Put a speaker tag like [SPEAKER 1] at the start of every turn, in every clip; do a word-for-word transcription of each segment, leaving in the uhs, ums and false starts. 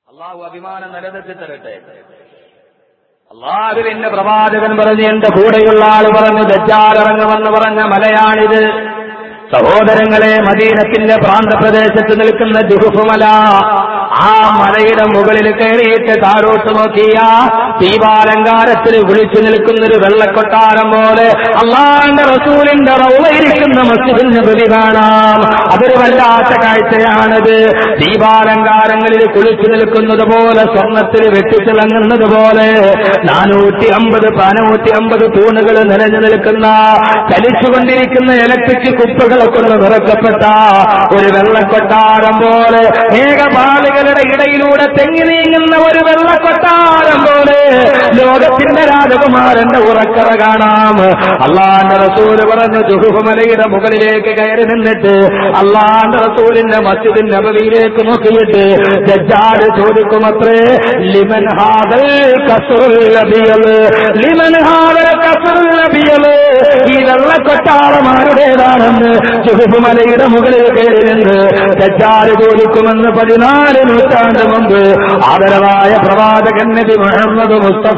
[SPEAKER 1] അള്ളാഹു അഭിമാനം നിലനിർത്തി തരട്ടെ. അള്ളാഹുവിന്റെ പ്രവാചകൻ പറഞ്ഞു, എന്റെ കൂടെയുള്ള ആൾ പറഞ്ഞു, ദജ്ജാൽ ഇറങ്ങുമെന്ന് പറഞ്ഞ മലയാണിത്. സഹോദരങ്ങളെ, മദീനത്തിന്റെ പ്രാന്തപ്രദേശത്ത് നിൽക്കുന്ന ജുഹുഫ് മല, ആ മലയുടെ മുകളിൽ കയറിയിട്ട് താഴോട്ട് നോക്കിയ ദീപാലങ്കാരത്തിൽ വിളിച്ചു നിൽക്കുന്നൊരു വെള്ളക്കൊട്ടാരം പോലെ അള്ളാഹുവിന്റെ റസൂലിന്റെ റൗളയിരിക്കുന്ന മസ്ജിദുൽ നബവി കാണാം. അതൊരു വല്ലാത്ത കാഴ്ചയാണത്. ദീപാലങ്കാരങ്ങളിൽ കുളിച്ചു നിൽക്കുന്നത് പോലെ, സ്വർണ്ണത്തിൽ വെട്ടിത്തിളങ്ങുന്നത് പോലെ നാനൂറ്റി അമ്പത് നാനൂറ്റി അമ്പത് തൂണുകൾ നിലഞ്ഞു നിൽക്കുന്ന, ചലിച്ചുകൊണ്ടിരിക്കുന്ന ഇലക്ട്രിക് കുപ്പകളെ കൊണ്ട് നിറക്കപ്പെട്ട ഒരു വെള്ളക്കൊട്ടാരം പോലെ, മേഘപാളികളുടെ ഇടയിലൂടെ തെങ്ങി നീങ്ങുന്ന ഒരു വെള്ളക്കൊട്ടാരം പോലെ ലോകത്തിന്റെ രാജകുമാരന്റെ ഉറക്കറ കാണാം. അള്ളാന്റെ റസൂല് പറഞ്ഞു, ജുഹുഫ് മലയുടെ മുകളിലേക്ക് കയറി നിന്നിട്ട് അള്ളാന്റെ റസൂലിന്റെ മസ്ജിദുൻ നബവിയിലേക്ക് നോക്കിയിട്ട് ദജ്ജാൽ ചോദിക്കുമത്രേ, ലിമൻ ഹാദൽ ഖസ്റുൽ അബിയൽ, ലിമൻ ഹാദൽ ഖസ്റുൽ അബിയൽ, ഈ വെള്ളക്കൊട്ടാരം ആരുടേതാണെന്ന് ജുഹുഫ് മലയുടെ മുകളിൽ കയറി നിന്ന് ദജ്ജാൽ ചോദിക്കുമെന്ന് പതിനാല് നൂറ്റാണ്ട് മുമ്പ് ആദരവായ പ്രവാചകൻ നബി മുഹമ്മദ് മുസ്തഫ.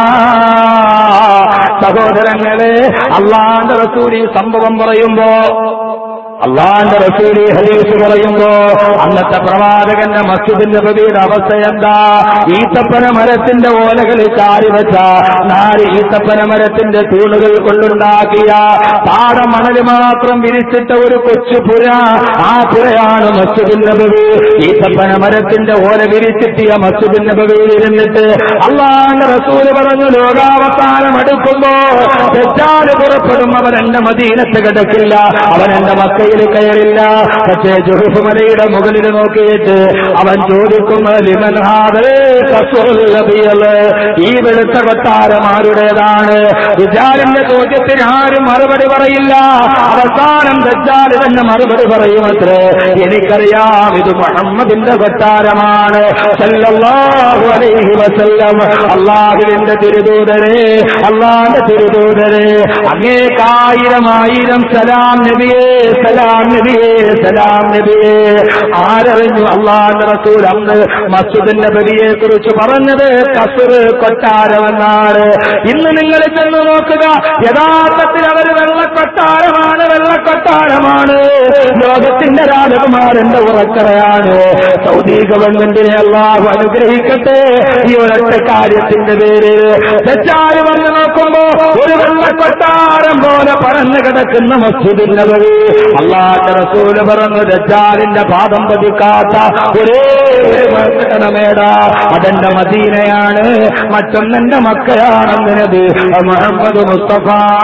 [SPEAKER 1] സഹോദരങ്ങളെ, അള്ളാന്റെ റസൂൽ ഈ സംഭവം പറയുമ്പോ, അള്ളാന്റെ റസൂൽ ഹദീസ് പറയുമ്പോ അന്നത്തെ പ്രവാചകന്റെ മസ്ജിദുൻ നബവിയുടെ അവസ്ഥ എന്താ? ഈത്തപ്പന മരത്തിന്റെ ഓലകളിൽ ചാരി വെച്ച നാല് ഈത്തപ്പന മരത്തിന്റെ തൂണുകൾ കൊണ്ടുണ്ടാക്കിയ പാടമണല് മാത്രം വിരിച്ചിട്ട ഒരു കൊച്ചു പുര, ആ പുരയാണ് മസ്ജിദുൻ നബവി. ഈത്തപ്പന മരത്തിന്റെ ഓല വിരിച്ചിട്ടിയ മസ്ജിദുൻ നബവിയിൽ ഇരുന്നിട്ട് അള്ളാന്റെ റസൂല് പറഞ്ഞു, ലോകാവസാനം അടുക്കുമ്പോ ദജ്ജാൽ പുറപ്പെടും, അവൻ എന്റെ മദീനത്ത് കിടക്കില്ല, അവൻ എന്റെ മക്ക കയറില്ല. പക്ഷേ ജുഹുഫ് മലയുടെ മുകളിൽ നോക്കിയിട്ട് അവൻ ചോദിക്കും, ലിമൻ ഹാദൽ ഖസ്റുൽ അബിയൽ, ഈ വെളുത്ത കൊട്ടാരം ആരുടേതാണ്? ദജ്ജാലിന്റെ ചോദ്യത്തിന് ആരും മറുപടി പറയില്ല. അവസാനം ദജ്ജാൽ തന്നെ മറുപടി പറയുമത്രേ, എനിക്കറിയാം, ഇത് മുഹമ്മദിന്റെ കൊട്ടാരമാണ് സല്ലല്ലാഹു അലൈഹി വസല്ലം. അള്ളാഹുവിന്റെ തിരുദൂതരെ, അള്ളാന്റെ തിരുദൂതരെ, അങ്ങേക്കായിരം ആയിരം സലാം നബിയേ, സലാം നബിയേ, സലാം നബിയേ. ആരറിഞ്ഞു അള്ളാഹുവിന്റെ റസൂൽ അന്ന് മസ്ജിദുൻ നബവിയെ കുറിച്ച് പറഞ്ഞത് ഖസ്ർ കൊട്ടാരമെന്നാണ്. ഇന്ന് നിങ്ങൾ ചെന്ന് നോക്കുക, യഥാർത്ഥത്തിൽ അവർ വെള്ളക്കൊട്ടാരമാണ്, വെള്ളക്കൊട്ടാരമാണ്. ലോകത്തിന്റെ രാജകുമാരന്റെ ഉറക്കറയാണ്. സൗദി ഗവൺമെന്റിനെ അള്ളാഹു അനുഗ്രഹിക്കട്ടെ. ഈ ഒരൊറ്റ കാര്യത്തിന്റെ പേര് ദജ്ജാൽ വന്ന് നോക്കുമ്പോ ഒരു വെള്ളക്കൊട്ടാരം പോലെ പരന്നു കിടക്കുന്ന മസ്ജിദുൻ നബവി. അള്ളാഹുവിന്റെ റസൂല് പറഞ്ഞു, ദജ്ജാലിന്റെ പാദം പതിക്കാത്ത ഒരേ മക്കണമേട, അതെന്റെ മദീനയാണ്, മറ്റൊന്നെന്റെ മക്കയാണെന്ന് നബി മുഹമ്മദ് മുസ്തഫ.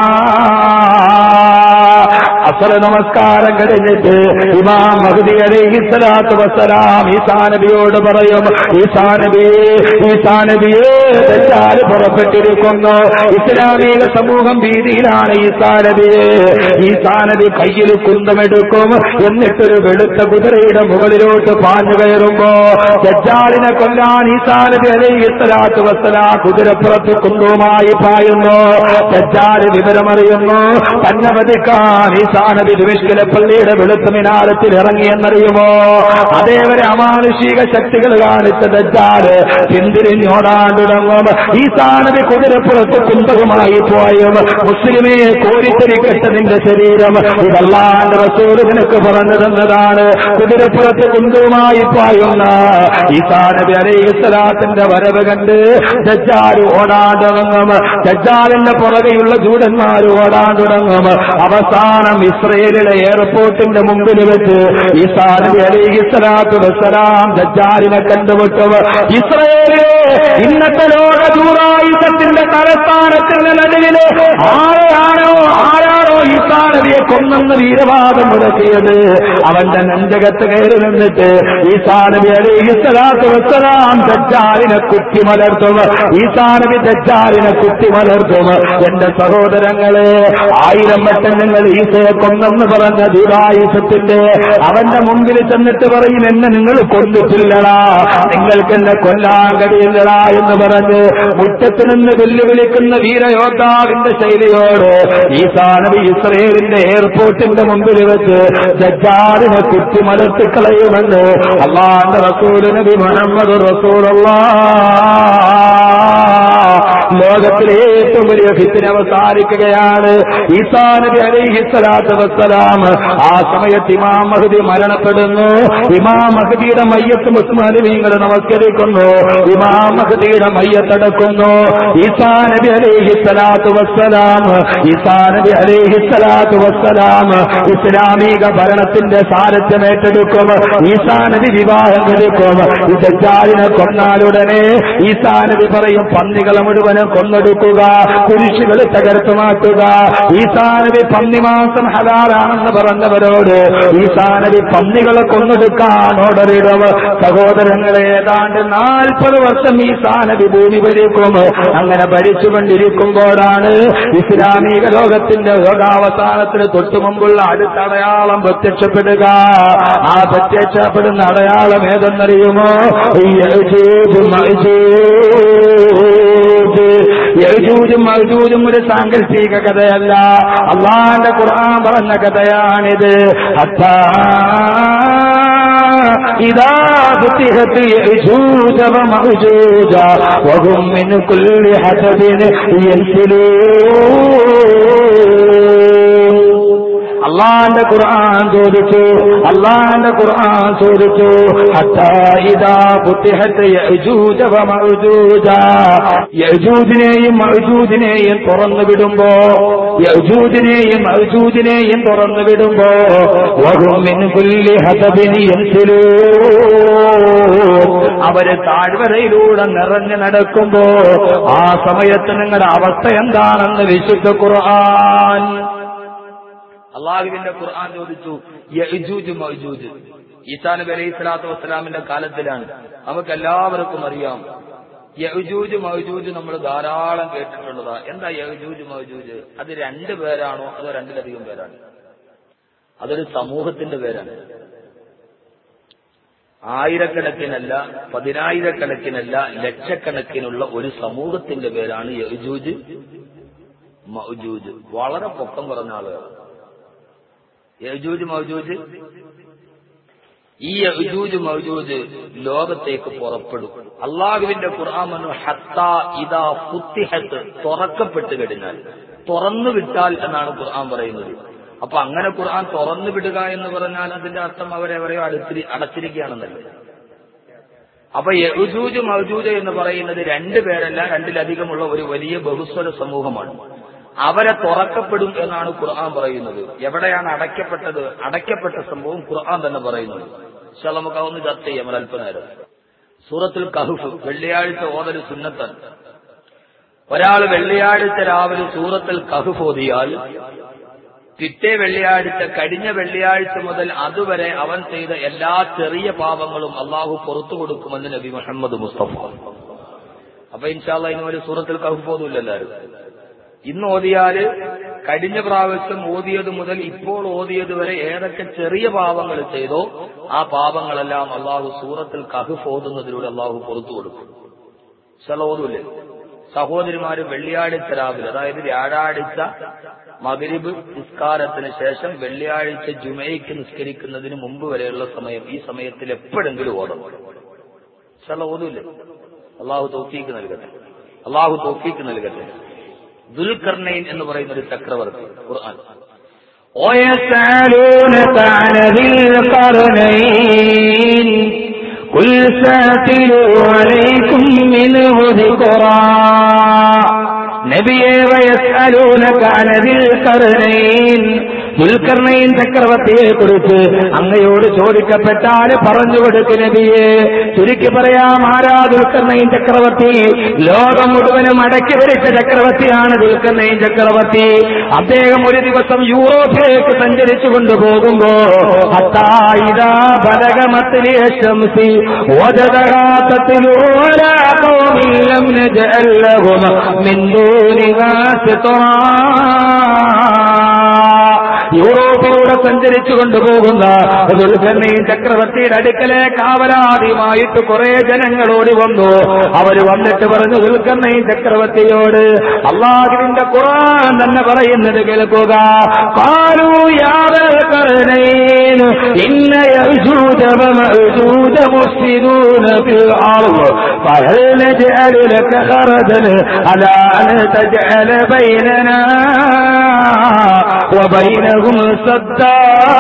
[SPEAKER 1] അസ്ർ നമസ്കാരം കഴിഞ്ഞിട്ട് ഇമാം മഹ്ദി അലൈഹിസ്സലാത്തു വസ്സലാം ഈസാ നബിയോട് പറയും, ഈസാ നബിയേ, ഈസാ നബിയേ, ദജ്ജാൽ പുറപ്പെട്ടിരിക്കുന്നു, ഇസ്ലാമിക സമൂഹം ഭീതിയിലാണ് ഈസാ നബിയേ. ഈസാ നബി കയ്യിൽ കുന്തമെടുക്കും, എന്നിട്ടൊരു വെളുത്ത കുതിരയുടെ മുകളിലോട്ട് പാഞ്ഞു കയറുമ്പോ ദജ്ജാലിനെ കൊല്ലാൻ ഈസാ നബി അലൈഹിസ്സലാത്തു വസ്സലാം കുതിരപ്പുറത്ത് കുന്തവുമായി പായുന്നു. ദജ്ജാൽ വിവരമറിയുന്നു, തന്നെ വധിക്കാൻ ഈസാ നബി ദിമശ്കിലെ പള്ളിയുടെ വെളുത്ത മിനാരത്തിൽ ഇറങ്ങിയെന്നറിയുമോ? അതേവരെ അമാനുഷിക ശക്തികൾ കാണിച്ച ദജ്ജാൽ പിന്തിരിഞ്ഞോടാൻ തുടങ്ങും. ഈസാ നബി കുതിരപ്പുറത്ത് കുന്തവുമായി പോയും, മുസ്ലിമെ കോരിത്തെരിക്കട്ടതിന്റെ ശരീരം, ഇതല്ലാന്റെ റസൂൽ നിനക്ക് പറഞ്ഞു തന്നതാണ്. കുതിരപ്പുറത്ത് കുന്തവുമായി പായുന്ന ഈസാ നബി അലൈഹിസ്സലാത്തിന്റെ വരവ് കണ്ട് ദജ്ജാൽ ഓടാൻ തുടങ്ങും. ദജ്ജാലിന്റെ പുറകെയുള്ള ജൂതന്മാർ ഓടാൻ തുടങ്ങും. അവസാനം ഇസ്രയേലിലെ എയർപോർട്ടിന്റെ മുമ്പിൽ വെച്ച് ഈസാ നബി അലൈഹിസ്സലാത്തു വസ്സലാം ദജ്ജാലിനെ കണ്ടുമുട്ടും. ഇസ്രയേലിലെ ഇന്നത്തെ ലോക ജൂറായുധത്തിന്റെ തലസ്ഥാനത്തിന്റെ നടുവില് ആരെയാണോ ആരാണോ ഈസാ നബിയെ കൊന്നെന്ന് വീരവാദം മുടക്കിയത്, അവന്റെ നെഞ്ചകത്ത് കയറി നിന്നിട്ട് ഈസാ നബി അലൈഹിസ്സലാത്തു വസ്സലാം ദജ്ജാലിനെ കുത്തിമലർത്തും. ഈസാ നബി ദജ്ജാലിനെ കുത്തിമലർത്തും. എന്റെ സഹോദരങ്ങളെ, ആയിരം വട്ടം നിങ്ങൾ ഈസയെ കൊന്നെന്ന് പറഞ്ഞ ദുരായുധത്തിന്റെ അവന്റെ മുമ്പിൽ ചെന്നിട്ട് പറയും, എന്നെ നിങ്ങൾ കൊന്നിട്ടില്ലടാ, നിങ്ങൾക്ക് എന്നെ കൊല്ലാൻ കഴിയില്ലടാ എന്ന് പറഞ്ഞ് മുറ്റത്ത് നിന്ന് വെല്ലുവിളിക്കുന്ന വീരയോദ്ധാവിന്റെ ശൈലിയോട് ഈസാ നബി ഇസ്രയേലിന്റെ എയർപോർട്ടിന്റെ മുമ്പിൽ വെച്ച് ദജ്ജാലിനെ കുത്തിമലർത്തിക്കളയുമെന്ന് അല്ലാഹുവിന്റെ റസൂൽ നബി മുഹമ്മദ് റസൂലുള്ളാഹ്. ലോകത്തിലെ ഏറ്റവും വലിയ ഫിത്ന അവസാനിക്കുകയാണ്. ഈസാ നബി അലൈഹിസ്സലാത്തു വസ്സലാം ആ സമയത്ത് ഇമാം മഹ്ദി മരണപ്പെടുന്നു. ഇമാം മഹ്ദിയുടെ മയ്യത്ത് മുസ്ലിമീങ്ങൾ നമസ്കരിക്കുന്നു. ഇമാം മഹ്ദിയുടെ മയ്യത്തടക്കുന്നു. ഈസാ നബി അലൈഹിസ്സലാത്തു വസ്സലാം ഈസാ നബി അലൈഹിസ്സലാത്തു വസ്സലാം ഇസ്ലാമിക ഭരണത്തിന്റെ സാരഥ്യം ഏറ്റെടുക്കും. ഈസാ നബി വിവാഹം കഴിക്കും. ഈ ദജ്ജാലിനെ കൊന്നാലുടനെ ഈസാ നബി പറയും, പന്നികളെ മുഴുവനും കൊന്നെടുക്കുക, കുരിശുകളെ തകർത്തു മാറ്റുക. ഈസാ നബി പന്നിമാംസം ഹലാലാണെന്ന് പറഞ്ഞവരോട് ഈസാ നബി പന്നികളെ കൊന്നെടുക്കാൻ ഓർഡറിടും. സഹോദരങ്ങളെ, ഏതാണ്ട് നാൽപ്പത് വർഷം ഈസാ നബി ഭൂമി ഭരിക്കും. അങ്ങനെ ഭരിച്ചുകൊണ്ടിരിക്കുമ്പോഴാണ് ഇസ്ലാമിക ലോകത്തിന്റെ ലോകാവസാനത്തിന് തൊട്ടു മുമ്പുള്ള അടുത്ത അടയാളം പ്രത്യക്ഷപ്പെടുക. ആ പ്രത്യക്ഷപ്പെടുന്ന അടയാളം ഏതെന്നറിയുമോ? യജൂജും മഅജൂജും ഒരു സാങ്കല്പിക കഥയല്ല, അല്ലാഹുവിന്റെ ഖുർആൻ പറഞ്ഞ കഥയാണിത്. ഹത്താ ഇദാ ഫുതിഹത് യജൂജ വമഅജൂജ വഹും മിൻ കുല്ലി ഹദബിൻ യൻസിലൂൻ. അല്ലാഹുവിന്റെ ഖുർആൻ ചോദിച്ചു അല്ലാഹുവിന്റെ ഖുർആൻ ചോദിച്ചു ഹത്താ ഇദാ ഫുതിഹത് യജൂജ വമഅജൂജ, യജൂജിനെയും മഅജൂജിനെയും തുറന്നു വിടുമ്പോ യജൂജിനെയും മഅജൂജിനെയും തുറന്നു വിടുമ്പോ വഹും മിൻ കുല്ലി ഹദബിൻ യൻസിലൂൻ, അവര് താഴ്വരയിലൂടെ നിറഞ്ഞു നടക്കുമ്പോ ആ സമയത്ത് നിങ്ങളുടെ അവസ്ഥ എന്താണെന്ന് വിശുദ്ധ ഖുർആൻ. അള്ളാഹുവിന്റെ ഖുർആൻ ചോദിച്ചു യജൂജ് മഅജൂജ്. ഈസാ നബി അലൈഹി സ്വലാത്തു വസ്സലാമിന്റെ കാലത്തിലാണ്. നമുക്ക് എല്ലാവർക്കും അറിയാം യജൂജ് മഅജൂജ് നമ്മൾ ധാരാളം കേട്ടിട്ടുള്ളതാ. എന്താ യജൂജ് മഅജൂജ്? അത് രണ്ട് പേരാണോ അതോ രണ്ടിലധികം പേരാണ്? അതൊരു സമൂഹത്തിന്റെ പേരാണ്. ആയിരക്കണക്കിനല്ല, പതിനായിരക്കണക്കിനല്ല, ലക്ഷക്കണക്കിനുള്ള ഒരു സമൂഹത്തിന്റെ പേരാണ് യജൂജ് മഅജൂജ്. വളരെ പൊക്കം പറഞ്ഞ ആളുകൾ യജൂജ് മഅജൂജ്. ഈ യജൂജ് മഅജൂജ് ലോകത്തേക്ക് പുറപ്പെടും. അള്ളാഹുവിന്റെ ഖുർആൻ പറഞ്ഞു ഹത്താ ഇദാ ഫുതിഹത്, തുറക്കപ്പെട്ട് കഴിഞ്ഞാൽ, തുറന്നു വിട്ടാൽ എന്നാണ് ഖുർആൻ പറയുന്നത്. അപ്പൊ അങ്ങനെ ഖുർആൻ തുറന്നു വിടുക എന്ന് പറഞ്ഞാൽ അതിന്റെ അർത്ഥം അവരെവരെയോ അടുത്തി അടച്ചിരിക്കുകയാണെന്നല്ലേ. അപ്പൊ യജൂജ് മഅജൂജ് എന്ന് പറയുന്നത് രണ്ടു പേരല്ല, രണ്ടിലധികമുള്ള ഒരു വലിയ ബഹുസ്വര സമൂഹമാണ്. അവരെ തുറക്കപ്പെടും എന്നാണ് ഖുർആൻ പറയുന്നത്. എവിടെയാണ് അടയ്ക്കപ്പെട്ടത്? അടയ്ക്കപ്പെട്ട സംഭവം ഖുർആൻ തന്നെ പറയുന്നത്. പക്ഷെ നമുക്ക് അതൊന്ന് ചർച്ച ചെയ്യാം ഒരല്പനേരം. സൂറത്തുൽ കഹ്ഫ് വെള്ളിയാഴ്ച ഓതൽ സുന്നത്താണ്. ഒരാൾ വെള്ളിയാഴ്ച രാവിലെ സൂറത്തുൽ കഹ്ഫ് ഓതിയാൽ പിറ്റേ വെള്ളിയാഴ്ച, കഴിഞ്ഞ വെള്ളിയാഴ്ച മുതൽ അതുവരെ അവൻ ചെയ്ത എല്ലാ ചെറിയ പാപങ്ങളും അള്ളാഹു പുറത്തു കൊടുക്കുമെന്ന് നബി മുഹമ്മദ് മുസ്തഫ. അപ്പൊ ഇൻഷാ അല്ലാഹ് ഇനി ഒരു സൂറത്തുൽ കഹ്ഫ് ഓതൂല്ല എല്ലാവരും. ഇന്ന് ഓതിയാല് കഴിഞ്ഞ പ്രാവശ്യം ഓതിയത് മുതൽ ഇപ്പോൾ ഓതിയത് വരെ ഏതൊക്കെ ചെറിയ പാപങ്ങൾ ചെയ്തോ ആ പാപങ്ങളെല്ലാം അള്ളാഹു സൂറത്തുൽ കഹ്ഫ് ഓതുന്നതിലൂടെ അള്ളാഹു പുറത്തു കൊടുക്കും. ഓതൂല്ലേ സഹോദരിമാര്? വെള്ളിയാഴ്ച രാവിലെ, അതായത് വ്യാഴാഴ്ച മഗ്രിബ് നിസ്കാരത്തിന് ശേഷം വെള്ളിയാഴ്ച ജുമയ്ക്ക് നിസ്കരിക്കുന്നതിന് മുമ്പ് വരെയുള്ള സമയം, ഈ സമയത്തിൽ എപ്പോഴെങ്കിലും ഓതണം. ഓതൂല്ലേ? അള്ളാഹു തൗഫീക്ക് നൽകട്ടെ, അള്ളാഹു തൗഫീക്ക് നൽകട്ടെ. ദുൽഖർനൈൻ എന്ന് പറയുന്ന ഒരു ചക്രവർത്തി ഖുർആൻ നബിയേ വയസ്അലൂനക അനിൽ ഖർനൈൻ, ദുൽഖർനൈൻ ചക്രവർത്തിയെ കുറിച്ച് അങ്ങയോട് ചോദിക്കപ്പെട്ടാൽ പറഞ്ഞു കൊടുക്ക് നബിയെ. ചുരുക്കി പറയാം, ആരാ ദുൽഖർനൈൻ ചക്രവർത്തി? ലോകം മുഴുവനും അടക്കി ഭരിച്ച ചക്രവർത്തിയാണ് ദുൽഖർനൈൻ ചക്രവർത്തി. അദ്ദേഹം ഒരു ദിവസം യൂറോപ്പിലേക്ക് സഞ്ചരിച്ചു കൊണ്ടുപോകുമ്പോ ഹത്തായിദാ ബലഗമത്ലി ശംസി വജദഹാ തത്ലൂ അലാ ഖൗമിൻ ലം നജഅൽ ലഹും മിൻ ദൂനിഹാ സിത്റാ. യൂറോപ്പ്
[SPEAKER 2] യൂറോപ്പിലൂടെ സഞ്ചരിച്ചു കൊണ്ടുപോകുന്ന ദുൽഖർനൈൻ ചക്രവർത്തിയുടെ അടുക്കലെ കാവലാദിയുമായിട്ട് കുറെ ജനങ്ങൾ ഓടി വന്നു. അവർ വന്നിട്ട് പറഞ്ഞു ദുൽഖർനൈൻ ചക്രവർത്തിയോട് അല്ലാഹുവിന്റെ ഖുർആൻ തന്നെ പറയുന്നത് കേൾക്കുക. ഖാലൂ യാ ദുൽഖർനൈൻ ഇന്ന യഅജൂജ വമഅജൂജ മുഫ്സിദൂന ഫിൽ അർദ് ഫഹൽ നജഅലു ലക ഖറദൻ അലാ അൻ തജഅല ബൈനനാ വബൈനഹും സദ്ദാ.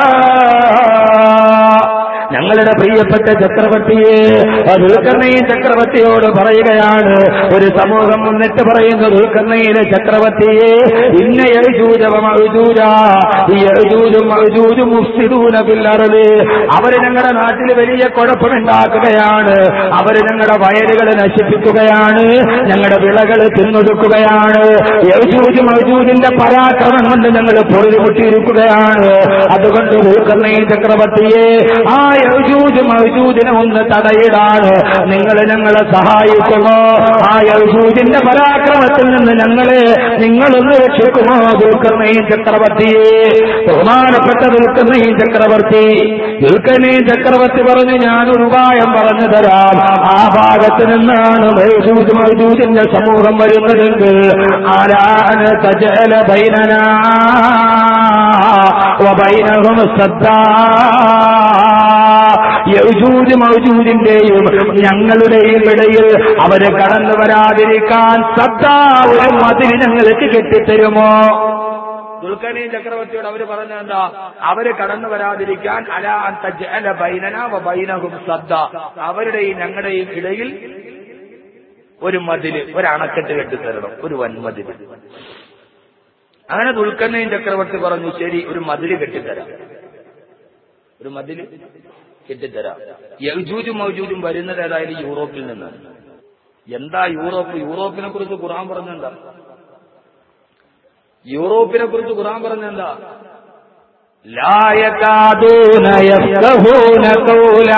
[SPEAKER 2] ഞങ്ങളുടെ പ്രിയപ്പെട്ട ചക്രവർത്തിയെ ദുൽഖർനൈൻ ചക്രവർത്തിയോട് പറയുകയാണ്. ഒരു സമൂഹം വന്നിട്ട് പറയുന്നു ദുൽഖർനൈൻ ചക്രവർത്തിയെ ഇന്ന യഅജൂജ വമഅജൂജ യഅജൂജും മഅജൂജും മുഫ്സിദൂന ഫിൽ അർദ്. അവര് ഞങ്ങളുടെ നാട്ടിൽ വലിയ കുഴപ്പമുണ്ടാക്കുകയാണ്. അവര് ഞങ്ങളുടെ വയലുകൾ നശിപ്പിക്കുകയാണ്, ഞങ്ങളുടെ വിളകൾ തിന്നൊടുക്കുകയാണ്. യഅജൂജ് മഅജൂജിന്റെ പരാക്രമം കൊണ്ട് ഞങ്ങൾ പൊറുതിമുട്ടിയിരിക്കുകയാണ്. അതുകൊണ്ട് ദുൽഖർനൈൻ ചക്രവർത്തിയെ ആ യഅജൂജ് മഅജൂജിനെ ഒന്ന് തടയിടാണ് നിങ്ങൾ ഞങ്ങളെ സഹായിക്കുമോ? ആ യഅജൂജിന്റെ പരാക്രമത്തിൽ നിന്ന് ഞങ്ങളെ നിങ്ങളൊന്ന് രക്ഷിക്കുമോ ദുൽഖർനൈൻ ചക്രവർത്തിയെ? ബഹുമാനപ്പെട്ട ദുൽഖർനൈൻ ചക്രവർത്തി ദുൽഖർനൈൻ ചക്രവർത്തി പറഞ്ഞു ഞാനൊരു ഉപായം പറഞ്ഞു തരാം. ആ ഭാഗത്ത് നിന്നാണ് യഅജൂജ് മഅജൂജിന്റെ സമൂഹം വരുന്നതെങ്കിൽ ആരാന തജഅല ബൈനനാ വബൈനഹും സദ്ദാ. യഅജൂജ് മഅജൂജിന്റെയും ഞങ്ങളുടെയും ഇടയിൽ അവരെ കടന്നു വരാതിരിക്കാൻ സദ്ദാ ഒരു മതിൽ ഞങ്ങൾക്ക് കെട്ടിത്തരുമോ? ദുൽഖർനൈൻ ചക്രവർത്തിയോട് അവര് പറഞ്ഞ എന്താ? അവര് കടന്നു വരാതിരിക്കാൻ അലാ അൻ തജ്അല ബൈനനാ വബൈനഹും സദ്ദാ, അവരുടെയും ഞങ്ങളുടെയും ഇടയിൽ ഒരു മതില്, ഒരു അണക്കെട്ട് കെട്ടിത്തരണം, ഒരു വൻമതില്. അങ്ങനെ ദുൽഖർനൈൻ ചക്രവർത്തി പറഞ്ഞു ശരി, ഒരു മതില് കെട്ടിത്തരാം, ഒരു മതില് കെട്ടിത്തരാം. യഅജൂജും മഅജൂജും വരുന്നത് ഏതായാലും യൂറോപ്പിൽ നിന്നാണ്. എന്താ യൂറോപ്പ്? യൂറോപ്പിനെ കുറിച്ച് ഖുർആൻ പറഞ്ഞെന്താ? യൂറോപ്പിനെ കുറിച്ച് ഖുർആൻ പറഞ്ഞെന്താ? ലാ യകാദൂന യഫ്ഖഹൂന ഖൗലാ,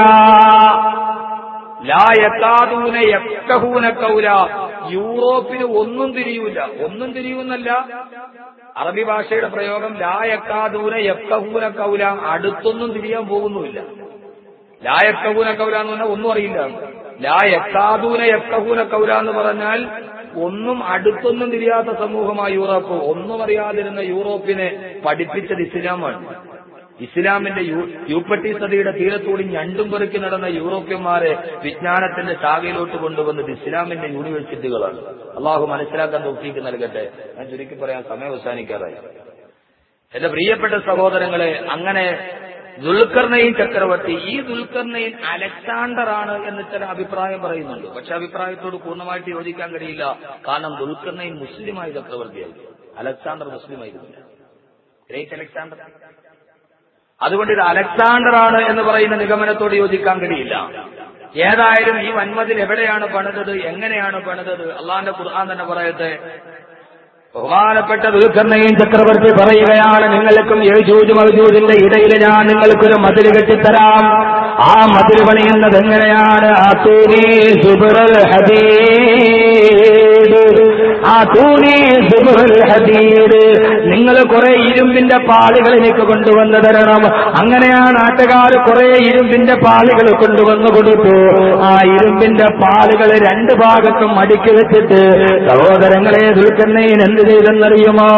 [SPEAKER 2] ലാ യകാദൂന യഫ്ഖഹൂന ഖൗലാ. യൂറോപ്പിന് ഒന്നും തിരിയൂല. ഒന്നും തിരിയൂന്നല്ല, അറബി ഭാഷയുടെ പ്രയോഗം ലാ യകാദൂന യഫ്ഖഹൂന ഖൗലാ, അടുത്തൊന്നും തിരിയാൻ പോകുന്നുമില്ല. ലാ യഫ്ഖഹൂന ഖൗലാ എന്ന് പറഞ്ഞാൽ ഒന്നും അറിയില്ല. ലാ യകാദൂന യഫ്ഖഹൂന ഖൗലാ എന്ന് പറഞ്ഞാൽ ഒന്നും അടുത്തൊന്നും തിരിയാത്ത സമൂഹമായി യൂറോപ്പ്. ഒന്നും അറിയാതിരുന്ന യൂറോപ്പിനെ പഠിപ്പിച്ചത് ഇസ്ലാമാണ്. ഇസ്ലാമിന്റെ യൂപ്പട്ടി സദിയുടെ തീരത്തോടി ഞണ്ടും പെറുക്കി നടന്ന യൂറോപ്യന്മാരെ വിജ്ഞാനത്തിന്റെ ശാഖയിലോട്ട് കൊണ്ടുവന്നത് ഇസ്ലാമിന്റെ യൂണിവേഴ്സിറ്റികളാണ്. അള്ളാഹു മനസ്സിലാക്കാൻ തൗഫീഖ് നൽകട്ടെ. ഞാൻ ചുരുക്കി പറയാൻ സമയം അവസാനിക്കാറായി. എന്റെ പ്രിയപ്പെട്ട സഹോദരങ്ങളെ, അങ്ങനെ ദുൽഖർനൈൻ ചക്രവർത്തി, ഈ ദുൽഖർനൈൻ അലക്സാണ്ടർ ആണ് എന്ന് ചില അഭിപ്രായം പറയുന്നുണ്ട്. പക്ഷെ അഭിപ്രായത്തോട് പൂർണ്ണമായിട്ട് യോജിക്കാൻ കഴിയില്ല. കാരണം ദുൽഖർനൈൻ മുസ്ലിമായ ചക്രവർത്തിയായിരുന്നു, അലക്സാണ്ടർ മുസ്ലിമായിരുന്നില്ല. Great Alexander. അതുകൊണ്ട് ഇത് അലക്സാണ്ടർ ആണ് എന്ന് പറയുന്ന നിഗമനത്തോട് യോജിക്കാൻ കഴിയില്ല. ഏതായാലും ഈ വൻമതിൽ എവിടെയാണ് പണിതത്, എങ്ങനെയാണ് പണിതത്? അള്ളാന്റെ ഖുർആൻ തന്നെ പറയട്ടെ. ബഹുമാനപ്പെട്ട ദുൽഖർനൈൻ ചക്രവർത്തി പറയുകയാണ്, നിങ്ങൾക്കും യഅജൂജ് മഅജൂജിന്റെ ഇടയിൽ ഞാൻ നിങ്ങൾക്കൊരു മതിൽ കെട്ടിത്തരാം. ആ മതിൽ പണിയുന്നത് എങ്ങനെയാണ്? ആതൂനി സുബ്റൽ ഹദീദ്, ആതൂനി സുബ്റൽ ഹദീദ്. നിങ്ങൾ കുറെ ഇരുമ്പിന്റെ പാളികൾ എനിക്ക് കൊണ്ടുവന്ന് തരണം. അങ്ങനെയാ നാട്ടുകാർ കുറെ ഇരുമ്പിന്റെ പാളികൾ കൊണ്ടുവന്നു കൊടുത്തു. ആ ഇരുമ്പിന്റെ പാളികൾ രണ്ട് ഭാഗത്തും അടുക്കി വെച്ചിട്ട് സഹോദരങ്ങളെ ദുൽഖർനൈൻ എന്ത് ചെയ്തെന്നറിയുമോ?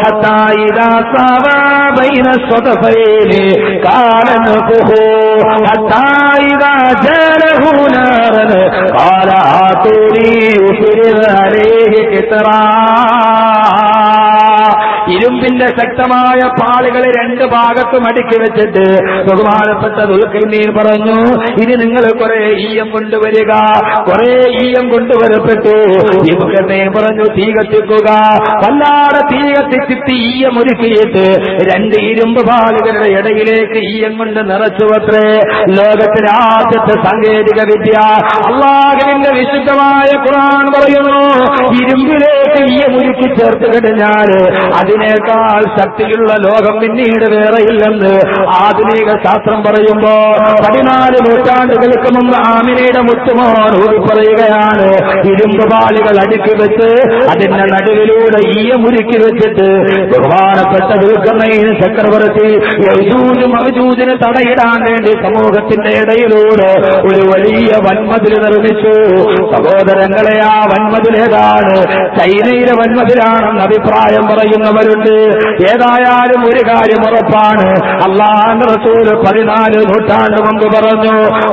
[SPEAKER 2] ഇരുമ്പിന്റെ ശക്തമായ പാളികൾ രണ്ട് ഭാഗത്തും അടുക്കി വെച്ചിട്ട് ബഹുമാനപ്പെട്ട ദുൽഖർനൈൻ പറഞ്ഞു, ഇനി നിങ്ങൾ കുറെ ഈയം കൊണ്ടുവരിക. കുറെ ഈയം കൊണ്ടുവരപ്പെട്ടു. ദുൽഖർനൈൻ പറഞ്ഞു തീ കത്തിക്കുക. വല്ലാതെ തീ കത്തിച്ചിട്ട് ഈയം ഒരുക്കിയിട്ട് രണ്ട് ഇരുമ്പ് പാളുകളുടെ ഇടയിലേക്ക് ഈയം കൊണ്ട് നിറച്ചുവത്രേ. ലോകത്തിലെ ആദ്യത്തെ സാങ്കേതിക വിദ്യ. അല്ലാഹുവിന്റെ വിശുദ്ധമായ ഖുർആൻ പറയുന്നു, ഇരുമ്പിലേക്ക് ഈയം ഒരുക്കി ചേർത്ത് കഴിഞ്ഞാൽ അതിനേക്കാൾ ഇതിനേക്കാൾ ശക്തിയുള്ള ലോകം പിന്നീട് വേറെയില്ലെന്ന് ആധുനിക ശാസ്ത്രം പറയുമ്പോ പതിനാല് നൂറ്റാണ്ടുകൾക്ക് മുമ്പ് ആമിനയുടെ മുത്തുമോൻ ഊതി പറയുകയാണ്, ഇരുമ്പ് പാളികൾ അടുക്കി വെച്ച് അതിന്റെ നടുവിലൂടെ ഈയ മുരുക്കി വെച്ചിട്ട് ബഹുമാനപ്പെട്ട ദുൽഖർനൈൻ ചക്രവർത്തി യജൂജ് മഅജൂജിനെ തടയിടാൻ വേണ്ടി സമൂഹത്തിന്റെ ഇടയിലൂടെ ഒരു വലിയ വൻമതിൽ നിർമ്മിച്ചു. സഹോദരങ്ങളെ, ആ വൻമതിലേതാണ്? ചൈനയിലെ വൻമതിലാണെന്ന് അഭിപ്രായം പറയുന്നവരുണ്ട്. ഏതായാലും ഒരു കാര്യം ഉറപ്പാണ്, അല്ലാഹുവിന്റെ റസൂൽ പതിനാല് നൂറ്റാണ്ട് മുമ്പ് പറഞ്ഞു,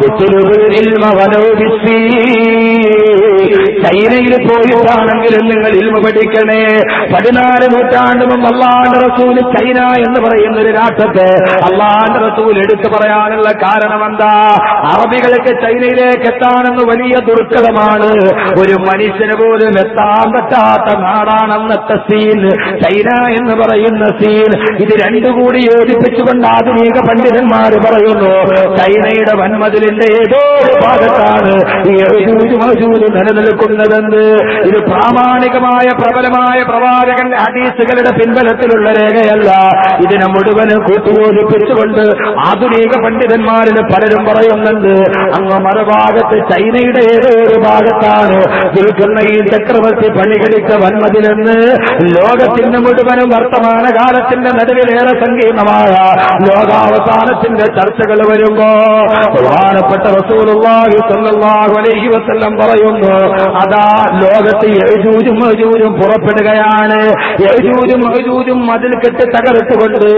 [SPEAKER 2] ചൈനയിൽ പോയിട്ടാണെങ്കിലും നിങ്ങൾ ഇൽമ പഠിക്കണേ. പതിനാല് നൂറ്റാണ്ട് മുമ്പ് അല്ലാഹുവിന്റെ റസൂൽ ചൈന എന്ന് പറയുന്ന ഒരു രാഷ്ട്രത്തെ അല്ലാഹുവിന്റെ റസൂൽ എടുത്തു പറയാനുള്ള കാരണം എന്താ? അറബികൾക്ക് ചൈനയിലേക്ക് എത്താനെന്ന് വലിയ ദുർഘടമാണ്. ഒരു മനുഷ്യന് പോലും എത്താൻ പറ്റാത്ത നാടാണെന്നത്തെ സീൻ ചൈന എന്ന് പറയുന്ന സീൻ. ഇത് രണ്ടുകൂടി യോജിപ്പിച്ചുകൊണ്ട് ആധുനിക പണ്ഡിതന്മാര് പറയുന്നു, ചൈനയുടെ വൻമതിലിന്റെ ഏതോ ഒരു ഭാഗത്താണ് ഈ യജൂജ് മഅജൂജ് നിലനിൽക്കുന്നതെന്ന്. ഇത് പ്രാമാണികമായ പ്രബലമായ പ്രവാചകന്റെ ഹദീസുകളുടെ പിൻബലത്തിലുള്ള രേഖയല്ല. ഇതിനെ മുഴുവനും കൂട്ടുയോജിപ്പിച്ചുകൊണ്ട് ആധുനിക പണ്ഡിതന്മാരിൽ പലരും പറയുന്നുണ്ട്, അങ്ങ് മറുഭാഗത്ത് ചൈനയുടെ ഏതോ ഒരു ഭാഗത്താണ് ദുൽഖർനൈൻ ചക്രവർത്തി പണികഴിച്ച വൻമതിലെന്ന്. ലോകത്തിന്റെ മുഴുവനും വർത്തമാനകാലത്തിന്റെ നടുവിലേറെ സങ്കീർണമായ ലോകാവസാനത്തിന്റെ ചർച്ചകൾ വരുമ്പോ ബഹുമാനപ്പെട്ട റസൂലുള്ളാഹി സ്വല്ലല്ലാഹു അലൈഹി വസല്ലം പറയുന്നു, അതാ ലോകത്ത് യജൂജും മഅജൂജും പുറപ്പെടുകയാണ്. യജൂജും മഅജൂജും മതിൽ കെട്ടി തകർത്തുകൊണ്ട്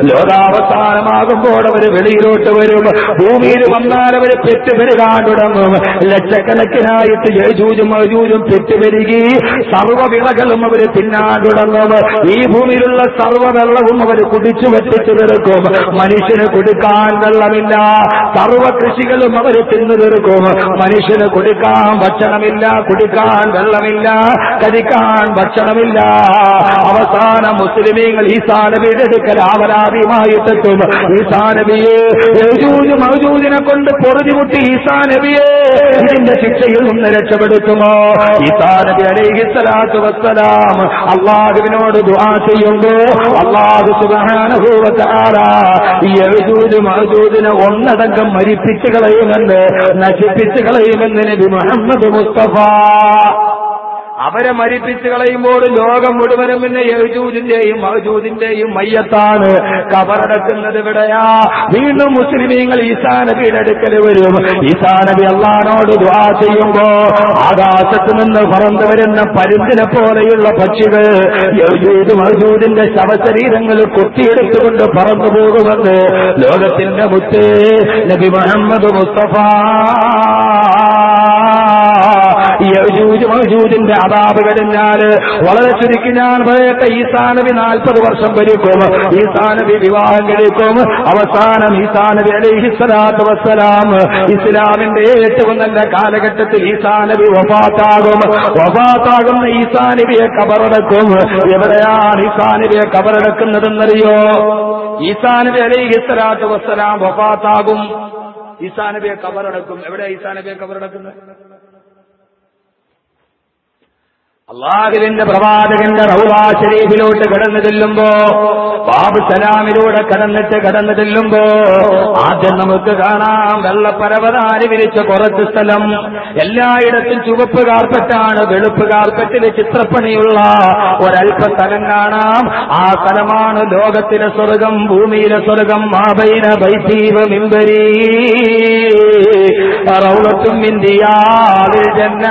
[SPEAKER 2] ലോകാവസാനമാകുമ്പോൾ അവർ വെളിയിലോട്ട് വരും. ഭൂമിയിൽ വന്നാൽ അവർ പെറ്റുപെരുകാൻ തുടങ്ങും. ലക്ഷക്കണക്കിനായിട്ട് യജൂജും മഅജൂജും പെറ്റുപെരുകി സർവ്വ വിളകളും അവർ തിന്നാൻ തുടങ്ങും. ഈ ഭൂമിയിലുള്ള സർവ്വ വെള്ളവും അവർ കുടിച്ചു വെട്ടിച്ചു തീർക്കും. മനുഷ്യന് കുടിക്കാൻ വെള്ളമില്ല. സർവ്വ കൃഷികളും അവർ തിന്നു തീർക്കും. മനുഷ്യന് കുടിക്കാൻ ഭക്ഷണമില്ല, കുടിക്കാൻ വെള്ളമില്ല, കഴിക്കാൻ ഭക്ഷണമില്ല. അവസാന മുസ്ലിമീങ്ങൾ ഈസാ നബിയുടെ അടുക്കൽ ആവലാതിയുമായിട്ടെത്തും. ഈസാ നബിയെ, യജൂജ് മഅജൂജിനെ കൊണ്ട് പൊറുതിമുട്ടി ഈസാ നബിയെ ഇതിന്റെ ശിക്ഷയിൽ നിന്ന് രക്ഷപ്പെടുത്തുമോ? ഈസാ നബി അലൈഹിസ്സലാത്തു വസ്സലാം അല്ലാഹുവിനോട് ദുആ ചെയ്യുമ്പോ അല്ലാഹു സുബ്ഹാനഹു വ തആല യജൂജ് മഅജൂജിനെ ഒന്നടങ്കം മരിപ്പിച്ചു കളയുമെന്ന്, നശിപ്പിച്ചു കളയുമെന്ന് നബി മുഹമ്മദ് മുസ്തഫ. അവരെ മരിപ്പിച്ചു കളയുമ്പോൾ ലോകം മുഴുവനും പിന്നെ യജൂജിന്റെയും മഅജൂജിന്റെയും മയ്യത്താണ്. കബറടക്കുന്നത് എവിടെയാ? വീണ്ടും മുസ്ലിമീങ്ങൾ ഈസാ നബിയുടെ അടുക്കൽ വരും. ഈസാ നബി അല്ലാഹുവോട് ദുആ ചെയ്യുമ്പോ ആകാശത്ത് നിന്ന് പറന്നു വരുന്ന പരുന്തിനെ പോലെയുള്ള പക്ഷികൾ യജൂജ് മഅജൂജിന്റെ ശവശരീരങ്ങൾ കൊത്തിയെടുത്തുകൊണ്ട് പറന്നു പോകുമെന്ന് ലോകത്തിന്റെ മുത്ത് നബി മുഹമ്മദ് മുസ്തഫ. യജൂജ് മഅജൂജിന്റെ അദാബ് കഴിഞ്ഞാൽ വളരെ ചുരുക്കി ഞാൻ പറയട്ടെ, ഈസാ നബി നാൽപ്പത് വർഷം ഭരിക്കും. ഈസാ നബി വിവാഹം കഴിക്കും. അവസാനം ഈസാ നബി അലൈഹിസ്സലാത്തു വസ്സലാം ഇസ്ലാമിന്റെ ഏറ്റവും നല്ല കാലഘട്ടത്തിൽ ഈസാ നബി വഫാത്താകും. വഫാത്താകുന്ന ഈസാ നബിയെ കബറടക്കും. എവിടെയാണ് ഈസാ നബിയെ കബറടക്കുന്നതെന്നറിയോ? ഈസാ നബി അലൈഹിസ്സലാത്തു വസ്സലാം വഫാത്താകും. ഈസാ നബിയെ കബറടക്കും. എവിടെ ഈസാ നബിയെ കബറടക്കുന്നത്? അള്ളാഹുവിന്റെ പ്രവാചകന്റെ റൗളാ ശരീഫിലോട്ട് കടന്നു ചെല്ലുമ്പോ, ബാബു സലാമിലൂടെ കടന്നിട്ട് കടന്നു ചെല്ലുമ്പോ ആദ്യം നമുക്ക് കാണാം വെള്ളപ്പരവതാനി വിരിച്ച കുറച്ച് സ്ഥലം. എല്ലായിടത്തും ചുവപ്പ് കാർപ്പറ്റാണ്. വെളുപ്പ് കാർപ്പറ്റില് ചിത്രപ്പണിയുള്ള ഒരൽപ്പ സ്ഥലം കാണാം. ആ സ്ഥലമാണ് ലോകത്തിലെ സ്വർഗം, ഭൂമിയിലെ സ്വർഗം. മാബൈന ബൈതീവ മിമ്പരി റൗളത്തും മിൻ റിയാദിൽ ജന്ന.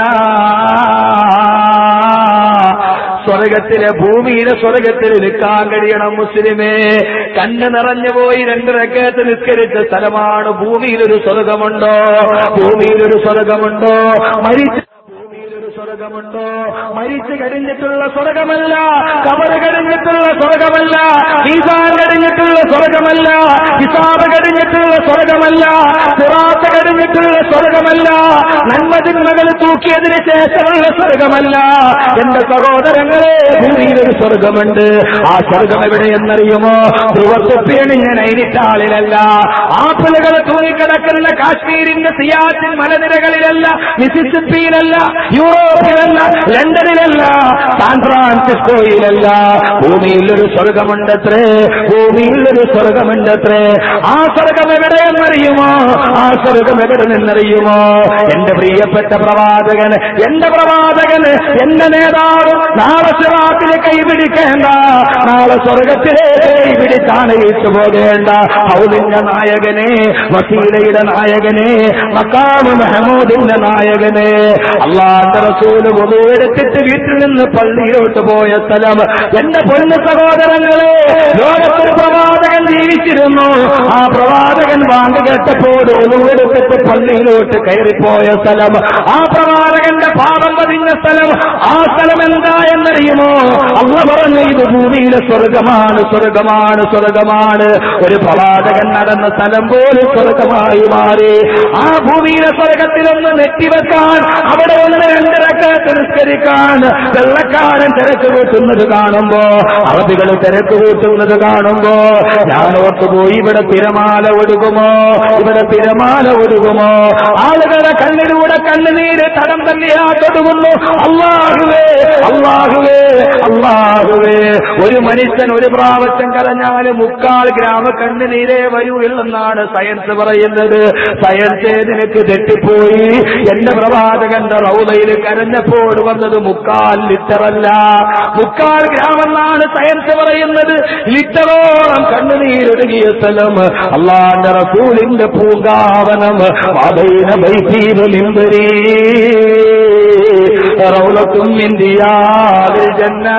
[SPEAKER 2] സ്വർഗത്തിലെ ഭൂമിയിലെ സ്വർഗത്തിൽ നിൽക്കാൻ കഴിയണം മുസ്ലിമേ. കണ്ണ് നിറഞ്ഞുപോയി രണ്ട് റക്അത്ത് നിസ്കരിച്ച സ്ഥലമാണ്. ഭൂമിയിലൊരു സ്വർഗമുണ്ടോ? ഭൂമിയിലൊരു സ്വർഗമുണ്ടോ? മരിച്ച സ്വർഗമുണ്ടോ? മരിച്ചു കഴിഞ്ഞിട്ടുള്ള സ്വർഗമല്ല, കബർ കഴിഞ്ഞിട്ടുള്ള സ്വർഗമല്ല, മീസാൻ കഴിഞ്ഞിട്ടുള്ള സ്വർഗമല്ല, ഹിസാബ് കഴിഞ്ഞിട്ടുള്ള സ്വർഗമല്ല, സിറാത്ത് കഴിഞ്ഞിട്ടുള്ള സ്വർഗമല്ല, നന്മതിന്മകൾ തൂക്കിയതിന് ശേഷമുള്ള സ്വർഗമല്ല. എന്റെ സഹോദരങ്ങളെ, ഭൂമിയിലൊരു സ്വർഗമുണ്ട്. ആ സ്വർഗം എവിടെയെന്നറിയുമോ? ധ്രുവത്തൊപ്പിയണിഞ്ഞ നൈനിറ്റാളിലല്ല, ആപ്പിളുകൾ തൂങ്ങിക്കിടക്കുന്ന കാശ്മീരിന്റെ സിയാച്ചിൻ മലനിരകളിലല്ല, മിസിസിപ്പിയിലല്ല, യൂറോപ്പ് ന്യൂയോർക്കിലല്ല, ലണ്ടനിലല്ല, സാൻ ഫ്രാൻസിസ്കോയിലല്ല, ഭൂമിയിലൊരു സ്വർഗമുണ്ടത്രേ, ഭൂമിയിലൊരു സ്വർഗമുണ്ടത്രേ. ആ സ്വർഗം എവിടെയെന്നറിയുമോ? ആ സ്വർഗം എവിടെ നിന്നറിയുമോ? എന്റെ പ്രിയപ്പെട്ട പ്രവാചകൻ, എന്റെ പ്രവാചകന്, എന്റെ നേതാവ് നാളെ സിറാത്തിലെ കൈപിടിക്കേണ്ട, നാളെ സ്വർഗത്തിലെ കൈപിടിച്ചാണ് ഇട്ടു പോകേണ്ട ഹൗദിന്റെ നായകനെ, വസീലയുടെ നായകനെ, മഖാമ് മഹമൂദിന്റെ നായകനെ, അല്ലാഹുവിന്റെ റസൂല് വുളു എടുത്തിട്ട് വീട്ടിൽ നിന്ന് പള്ളിയിലോട്ട് പോയ സ്ഥലം. എന്റെ പൊന്നു സഹോദരങ്ങളെ, ലോകത്തൊരു പ്രവാചകൻ ജീവിച്ചിരുന്നു. ആ പ്രവാചകൻ വാങ്ങ് കേട്ടപ്പോൾ വുളു എടുത്തിട്ട് പള്ളിയിലോട്ട് കയറിപ്പോയ സ്ഥലം, ആ പ്രവാചകന്റെ പാപം പതിഞ്ഞ സ്ഥലം. ആ സ്ഥലം എന്താ എന്നറിയുമോ? അല്ലാഹു പറഞ്ഞു, ഇത് ഭൂമിയിലെ സ്വർഗമാണ്, സ്വർഗമാണ്, സ്വർഗമാണ്. ഒരു പ്രവാചകൻ നടന്ന സ്ഥലം പോലും സ്വർഗമായി മാറി. ആ ഭൂമിയിലെ സ്വർഗത്തിലൊന്ന് നെറ്റിവെക്കാൻ, അവിടെ ഒന്ന് രണ്ട് റക്അത്ത് നിസ്കരിക്കാൻ വെള്ളക്കാരൻ തിരക്ക് കൂട്ടുന്നത് കാണുമ്പോ, അറബികൾ തിരക്ക് കൂട്ടുന്നത് കാണുമ്പോ ഞാൻ ഓർത്തുപോയി, ഇവിടെ തിരമാല ഒഴുകുമോ, ഇവിടെ തിരമാല ഒഴുകുമോ? ആളുകളുടെ കണ്ണിലൂടെ കണ്ണുനീര് തടം തന്നെയാ തൊടുകുന്നു. അല്ലാഹുവേ, അല്ലാഹുവേ, അല്ലാഹുവേ. ഒരു മനുഷ്യൻ ഒരു പ്രാവശ്യം കരഞ്ഞാൽ മുക്കാൽ ഗ്രാമ കണ്ണുനീരേ വരൂ എന്നാണ് സയൻസ് പറയുന്നത്. സയൻസ് നിനക്ക് തെറ്റിപ്പോയി. എന്റെ പ്രവാചകന്റെ റൗളയിൽ കരഞ്ഞപ്പോൾ വന്നത് മുക്കാൽ ലിറ്ററല്ല, മുക്കാൽ ഗ്രാം എന്നാണ് സയൻസ് പറയുന്നത്. ലിറ്ററോളം കണ്ണുനീരൊഴുകിയ സ്ഥലം അല്ലാഹുവിന്റെ റസൂലിന്റെ പൂങ്കാവനം. വബൈന ബൈതി വമിൻബരി റൗളത്തും മിൻ റിയാദിൽ ജന്ന.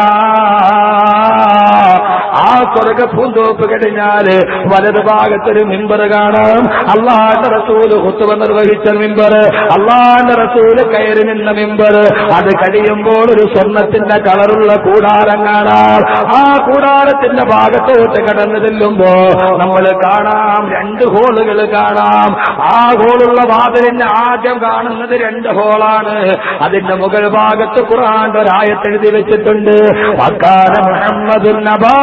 [SPEAKER 2] ആ സ്വർഗ പൂന്തോപ്പ് കഴിഞ്ഞാല് വലത് ഭാഗത്തൊരു മിമ്പർ കാണാം. അല്ലാഹുവിന്റെ റസൂല് ഖുത്ബ നിർവഹിച്ച മിമ്പർ, അല്ലാഹുവിന്റെ റസൂല് കയറി നിന്ന മിമ്പർ. അത് കഴിയുമ്പോൾ ഒരു സ്വർണത്തിന്റെ കളറുള്ള കൂടാരം കാണാം. ആ കൂടാരത്തിന്റെ ഭാഗത്തോട്ട് കടന്നു ചെല്ലുമ്പോ നമ്മൾ കാണാം രണ്ട് ഹോളുകൾ കാണാം. ആ ഹോളുള്ള വാതിലിന്റെ ആദ്യം കാണുന്നത് രണ്ട് ഹോളാണ്. അതിന്റെ മുകൾ ഭാഗത്ത് ഖുർആന്റെ ഒരായത്ത് എഴുതി വെച്ചിട്ടുണ്ട്, വകാന മുഹമ്മദുൻ നബാ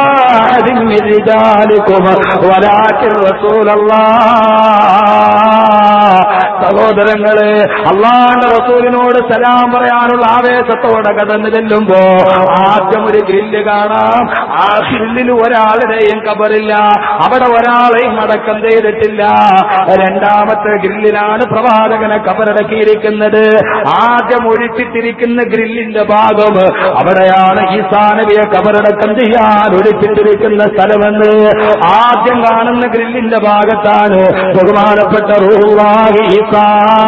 [SPEAKER 2] സഹോദരങ്ങളെ, അല്ലാഹുവിന്റെ റസൂലിനോട് സലാം പറയാനുള്ള ആവേശത്തോടെ കടന്നു ചെല്ലുമ്പോ ആദ്യം ഒരു ഗ്രില്ല് കാണാം. ആ ഗ്രില്ലിൽ ഒരാളുടെയും കബറില്ല, അവിടെ ഒരാളെയും അടക്കം ചെയ്തിട്ടില്ല. രണ്ടാമത്തെ ഗ്രില്ലിലാണ് പ്രവാചകനെ കബറടക്കിയിരിക്കുന്നത്. ആദ്യം ഒഴിച്ചിട്ടിരിക്കുന്ന ഗ്രില്ലിന്റെ ഭാഗം, അവിടെയാണ് ഈസാ നബിയെ കബറടക്കം ചെയ്യാൻ ഒഴിച്ചിട്ടിരിക്കുന്ന സ്ഥലമെന്ന്. ആദ്യം കാണുന്ന ഗ്രില്ലിന്റെ ഭാഗത്താണ് ബഹുമാനപ്പെട്ട റൂഹുല്ലാഹി ഈസാ.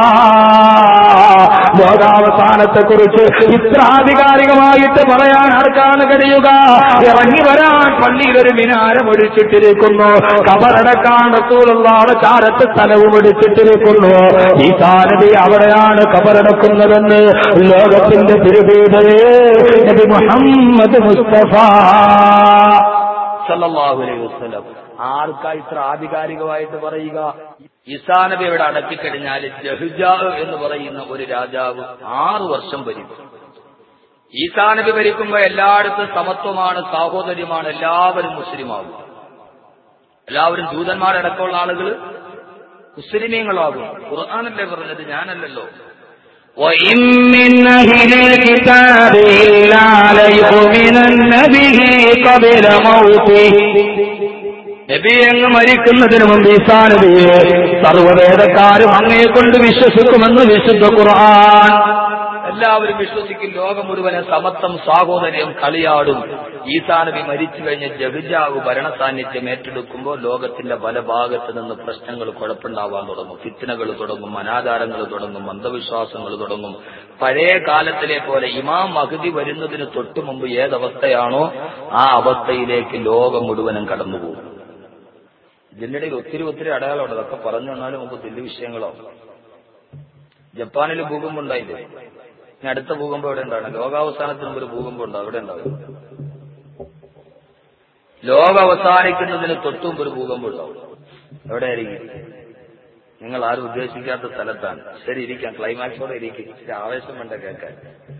[SPEAKER 2] ലോകാവസാനത്തെ കുറിച്ച് ഇത്ര ആധികാരികമായിട്ട് പറയാൻ ആർക്കാണ് കഴിയുക? ഇറങ്ങി വരാൻ പള്ളിയിൽ ഒരു മിനാരം ഒഴിച്ചിട്ടിരിക്കുന്നു, കബറടക്കാൻ റസൂലുള്ളാഹിയുടെ ചാരത്ത് സ്ഥലവും ഒഴിച്ചിട്ടിരിക്കുന്നു. ഈസാ നബി അവിടെയാണ് കബറടക്കുന്നതെന്ന് ലോകത്തിന്റെ തിരുദൂതരേ നബി മുഹമ്മദ് മുസ്തഫ
[SPEAKER 1] സല്ലല്ലാഹു അലൈഹി വസല്ലം. ആർക്കാ ഇത്ര ആധികാരികമായിട്ട് പറയുക? ഈസാ നബി ഇവിടെ അടക്കിക്കഴിഞ്ഞാൽ ജഹ്ജാ എന്ന് പറയുന്ന ഒരു രാജാവ് ആറു വർഷം ഭരിക്കും. ഈസാ നബി ഭരിക്കുമ്പോൾ എല്ലായിടത്തും സമത്വമാണ്, സാഹോദര്യമാണ്, എല്ലാവരും മുസ്ലിമാകും. എല്ലാവരും ജൂതന്മാരടക്കമുള്ള ആളുകൾ മുസ്ലിമീങ്ങളാകും. ഖുർആനല്ലേ പറഞ്ഞത്, ഞാനല്ലല്ലോ.
[SPEAKER 2] وَإِن مِّنْ أَهْلِ الْكِتَابِ إِلَّا لَيُؤْمِنَنَّ بِهِ قَبْلَ مَوْتِهِ. നബി അങ്ങ് മരിക്കുന്നതിന് മുമ്പ് ഈസാ നബിയെ സർവ്വവേദക്കാരും അങ്ങയെ കൊണ്ട് വിശ്വസിക്കുമെന്ന് വിശുദ്ധ ഖുർആൻ.
[SPEAKER 1] എല്ലാവരും വിശ്വസിക്കും. ലോകം മുഴുവനെ സമത്വം, സാഹോദര്യം കളിയാടും. ഈസാ നബി മരിച്ചു കഴിഞ്ഞ ജഹ്ജാവ് ഭരണ സാന്നിധ്യം ഏറ്റെടുക്കുമ്പോൾ ലോകത്തിന്റെ പല ഭാഗത്ത് നിന്ന് പ്രശ്നങ്ങൾ കുഴപ്പമുണ്ടാവാൻ തുടങ്ങും. ഫിത്നകൾ തുടങ്ങും, അനാചാരങ്ങൾ തുടങ്ങും, അന്ധവിശ്വാസങ്ങൾ തുടങ്ങും. പഴയ കാലത്തിലെ പോലെ ഇമാം മഹ്ദി വരുന്നതിന് തൊട്ടു മുമ്പ് ഏതവസ്ഥയാണോ ആ അവസ്ഥയിലേക്ക് ലോകം മുഴുവനും കടന്നുപോകും. ഇതിന്റെ ഇടയിൽ ഒത്തിരി ഒത്തിരി അടയാളമുണ്ട്. അതൊക്കെ പറഞ്ഞു വന്നാലും നമുക്ക് വലിയ വിഷയങ്ങളോ. ജപ്പാനിൽ ഭൂകമ്പം ഉണ്ടായില്ലേ? ഇനി അടുത്ത ഭൂകമ്പം എവിടെ ഉണ്ടാണ്? ലോകാവസാനത്തിന് മുമ്പ് ഒരു ഭൂകമ്പം ഉണ്ടാവും. എവിടെ ഉണ്ടാവും? ലോകം അവസാനിക്കുന്നതിന് തൊട്ടുമുമ്പ് ഒരു ഭൂകമ്പം ഉണ്ടാവും. എവിടെയായിരിക്കും? നിങ്ങൾ ആരും ഉദ്ദേശിക്കാത്ത സ്ഥലത്താണ്. ശരി, ഇരിക്കാം, ക്ലൈമാക്സോടെ ഇരിക്കും. ഇച്ചിരി ആവേശം വേണ്ട കേൾക്കാൻ.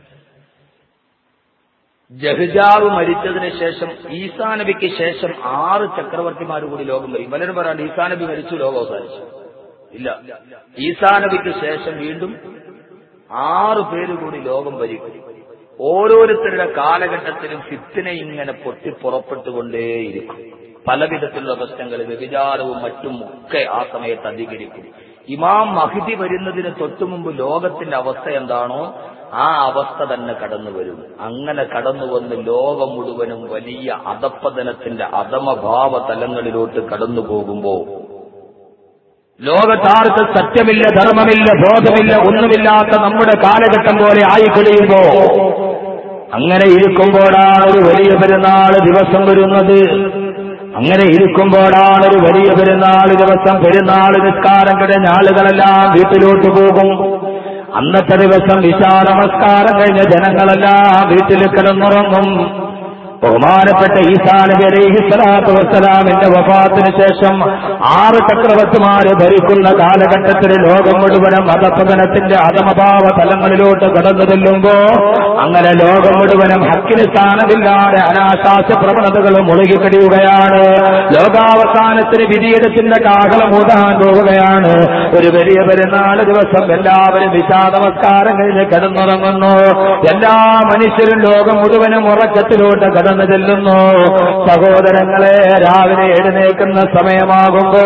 [SPEAKER 1] ജഹ്ജാവ് മരിച്ചതിന് ശേഷം ഈസാ നബിക്ക് ശേഷം ആറ് ചക്രവർത്തിമാർ കൂടി ലോകം വരും. പലരും പറയാണ്ട് ഈസാ നബി മരിച്ചു, ലോകം അവസാനിച്ചു. ഇല്ല, ഈസാ നബിക്ക് ശേഷം വീണ്ടും ആറ് പേര് കൂടി ലോകം ഭരിക്കും. ഓരോരുത്തരുടെ കാലഘട്ടത്തിലും ഫിത്ന ഇങ്ങനെ പൊട്ടി പുറപ്പെട്ടുകൊണ്ടേയിരിക്കും. പലവിധത്തിലുള്ള പ്രശ്നങ്ങൾ, വ്യഭിചാരവും മറ്റും ഒക്കെ ആ സമയത്ത് അധികരിക്കും. ഇമാം മഹ്ദി വരുന്നതിന് തൊട്ടുമുമ്പ് ലോകത്തിന്റെ അവസ്ഥ എന്താണോ ആ അവസ്ഥ തന്നെ കടന്നു വരും. അങ്ങനെ കടന്നു വന്ന് ലോകം മുഴുവനും വലിയ അധപ്പതനത്തിന്റെ അധമഭാവ തലങ്ങളിലോട്ട് കടന്നു പോകുമ്പോ ലോകത്താർക്ക് സത്യമില്ല, ധർമ്മമില്ല, ബോധമില്ല, ഒന്നുമില്ലാത്ത നമ്മുടെ കാലഘട്ടം പോലെ ആയിക്കഴിയുമ്പോ, അങ്ങനെ ഇരിക്കുമ്പോഴാണ് ഒരു വലിയ പെരുന്നാൾ ദിവസം വരുന്നത്. അങ്ങനെ ഇരിക്കുമ്പോഴാണ് ഒരു വലിയ പെരുന്നാൾ ദിവസം. പെരുന്നാൾ നിസ്കാരം കഴിഞ്ഞ ആളുകളെല്ലാം വീട്ടിലോട്ട് പോകും. അന്നത്തെ ദിവസം ഇശാ നമസ്കാരം കഴിഞ്ഞ ജനങ്ങളെല്ലാം വീട്ടിൽ കിടന്നുറങ്ങും. ബഹുമാനപ്പെട്ട ഈസാ നബി അലൈഹി സ്വലാത്തു വസ്സലാമിന്റെ വഫാത്തിന് ശേഷം ആറ് ചക്രവർത്തിമാര് ഭരിക്കുന്ന കാലഘട്ടത്തിൽ ലോകം മുഴുവനും അധപ്പതനത്തിന്റെ അധമഭാവ തലങ്ങളിലോട്ട് കടന്നു ചെല്ലുമ്പോ, അങ്ങനെ ലോകം മുഴുവനും ഹക്കിന് സ്ഥാനമില്ലാതെ അനാശാസ്യ പ്രവണതകൾ മുഴുകിക്കഴിയുകയാണ്. ലോകാവസാനത്തിന് വിധിയെടുത്തിന്റെ കാഹളം ഊതാൻ പോവുകയാണ്. ഒരു വലിയ പെരുന്നാൾ ദിവസം എല്ലാവരും ഇശാ നമസ്കാരം കഴിഞ്ഞ് കിടന്നുറങ്ങുന്നു. എല്ലാ മനുഷ്യരും ലോകം മുഴുവനും ഉറക്കത്തിലോട്ട് കടന്നു ചെല്ലുന്നു. സഹോദരങ്ങളെ, രാവിലെ എഴുന്നേൽക്കുന്ന സമയമാകുമ്പോ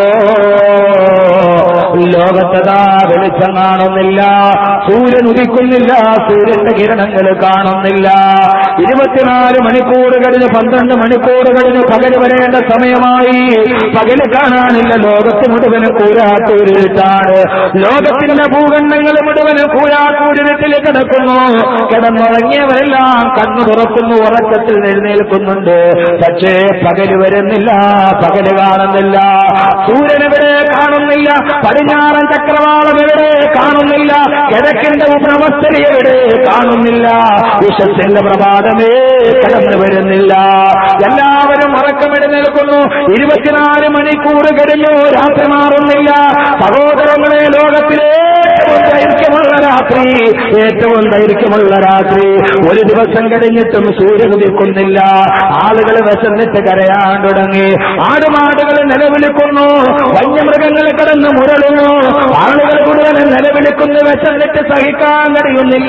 [SPEAKER 1] ലോകത്തതാ വെളിച്ചം കാണുന്നില്ല, സൂര്യൻ ഉദിക്കുന്നില്ല, സൂര്യന്റെ കിരണങ്ങൾ കാണുന്നില്ല. ഇരുപത്തിനാല് മണിക്കൂർ കഴിഞ്ഞ് പന്ത്രണ്ട് മണിക്കൂർ കഴിഞ്ഞ് പകല് വരേണ്ട സമയമായി. പകല് കാണാനില്ല. ലോകത്ത് മുഴുവനും കൂരാക്കൂരിട്ടാണ്. ലോകത്തിന്റെ ഭൂഖണ്ഡങ്ങൾ മുഴുവനും കൂരാക്കൂരിട്ടിൽ കിടക്കുന്നു. കിടന്നുറങ്ങിയവരെല്ലാം കണ്ണു തുറക്കുന്നു, ഉറക്കത്തിൽ എഴുന്നേൽക്കുന്നുണ്ട്. പക്ഷേ പകല് വരുന്നില്ല, പകല് കാണുന്നില്ല. സൂര്യൻ എവിടെ കാണുന്നില്ല, പടിഞ്ഞാറൻ ചക്രവാളം എവിടെ കാണുന്നില്ല, കിഴക്കിന്റെ ഉപനവസ്ഥലി എവിടെ കാണുന്നില്ല. വിശ്വത്തിന്റെ പ്രഭാതമേ കടന്നു വരുന്നില്ല. എല്ലാവരും ഉറക്കമെഴുന്നേൽക്കുന്നു. ഇരുപത്തിനാല് മണിക്കൂർ കഴിഞ്ഞു, രാത്രി മാറുന്നില്ല. സഹോദരങ്ങളെ, ലോകത്തിലെ ഏറ്റവും ദൈർഘ്യമുള്ള രാത്രി, ഏറ്റവും ദൈർഘ്യമുള്ള രാത്രി. ഒരു ദിവസം കഴിഞ്ഞിട്ടും സൂര്യൻ ഉദിക്കുന്നില്ല. ആളുകൾ വിശന്നിട്ട് കരയാൻ തുടങ്ങി. ആടുമാടുകൾ നിലവിളിക്കുന്നു, വന്യമൃഗങ്ങൾ കിടന്ന് മുരളുന്നു. ആളുകൾ മുഴുവൻ നിലവിളിക്കുന്നു, വിശന്നിട്ട് സഹിക്കാൻ കഴിയുന്നില്ല.